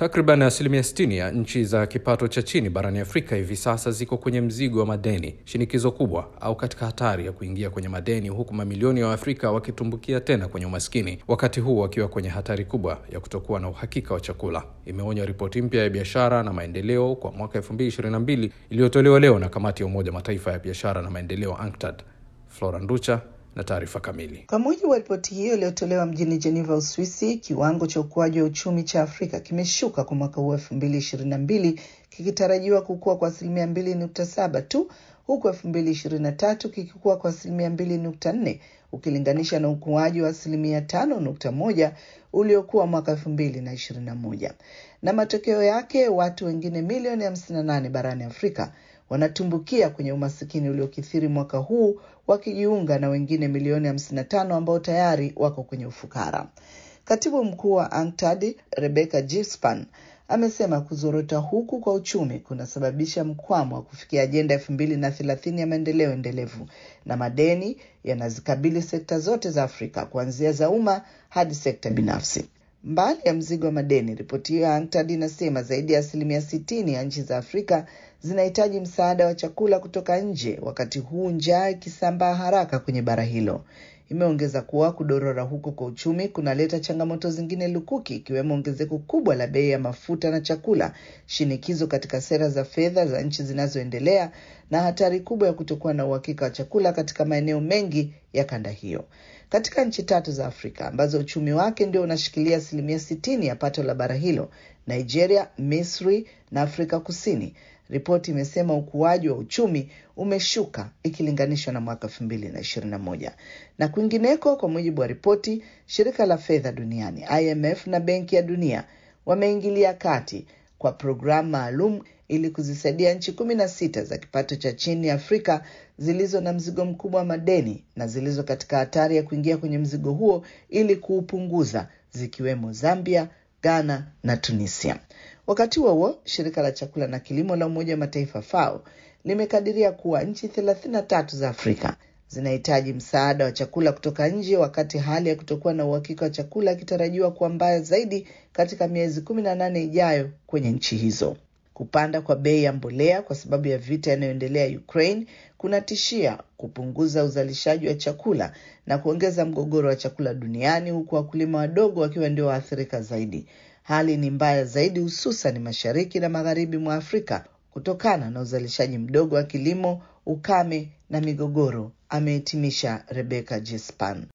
Takriban 60% ya nchi za kipato cha chini barani Afrika hivi sasa ziko kwenye mzigo wa madeni, shinikizo kubwa au katika hatari ya kuingia kwenye madeni, huku mamilioni ya Waafrika wakitumbukia tena kwenye umaskini, wakati huu wakiwa kwenye hatari kubwa ya kutokuwa na uhakika wa chakula. Imeonya ripoti mpya ya biashara na maendeleo kwa mwaka 2022 iliyotolewa leo na kamati ya Umoja Mataifa ya biashara na maendeleo UNCTAD. Flora Nducha na taarifa kamili. Kwa mujibu wa ripoti hiyo iliyotolewa mjini Geneva, Uswisi, kiwango cha ukuaji wa uchumi cha Afrika kimeshuka kwa mwaka huu 2022 kikitarajiwa kukua kwa 2.7 tu, huku 2023 kikikua kwa 2.4 ukilinganisha na ukuaji wa 5.1 uliokuwa mwaka 2021. Na matokeo yake watu wengine milioni 58 barani Afrika wanatumbukia kwenye umasikini uliokithiri mwaka huu, wakijiunga na wengine milioni 55 ambao tayari wako kwenye ufukara. Katibu mkuu wa UNCTAD, Rebecca Gispan, amesema kuzorota huku kwa uchumi kunasababisha mkwamo wa kufikia ajenda 2030 ya maendeleo endelevu, na madeni yanazikabili sekta zote za Afrika, kuanzia za umma hadi sekta binafsi. Mbali ya mzigo wa madeni, ripoti ya UNCTAD inasema zaidi ya 60% ya nchi za Afrika zinahitaji msaada wa chakula kutoka nje, wakati huu njaa ikisambaa haraka kwenye bara hilo. Imeongeza kuwa kudorora huko kwa uchumi kunaleta changamoto zingine lukuki, ikiwemo ongezeko kubwa la bei ya mafuta na chakula, shinikizo katika sera za fedha za nchi zinazoendelea, na hatari kubwa ya kutokuwa na uhakika wa chakula katika maeneo mengi ya kanda hiyo. Katika nchi 3 za Afrika ambazo uchumi wake ndio unashikilia 60% ya pato la bara hilo, Nigeria, Misri na Afrika Kusini, ripoti imesema ukuaji wa uchumi umeshuka ikilinganishwa na mwaka 2021. Na kwingineko, kwa mujibu wa ripoti, shirika la fedha duniani IMF na Benki ya Dunia wameingilia kati kwa programu maalum ili kuzisaidia nchi 16 za kipato cha chini Afrika zilizo na mzigo mkubwa wa madeni na zilizo katika hatari ya kuingia kwenye mzigo huo ili kuupunguza, zikiwemo Zambia, Ghana na Tunisia. Wakati huo, shirika la chakula na kilimo la Umoja wa Mataifa FAO limekadiria kuwa nchi 33 za Afrika zinahitaji msaada wa chakula kutoka nje, wakati hali ya kutokuwa na uhakika wa chakula ikitarajiwa kuwa mbaya zaidi katika miezi 18 ijayo kwenye nchi hizo. Kupanda kwa bei ya mbolea kwa sababu ya vita inayoendelea Ukraine kunatishia kupunguza uzalishaji wa chakula na kuongeza mgogoro wa chakula duniani, huku wakulima wadogo wakiwa ndio waathirika zaidi. Hali ni mbaya zaidi hususan mashariki na magharibi mwa Afrika kutokana na uzalishaji mdogo wa kilimo, ukame na migogoro, amehitimisha Rebecca Gispan.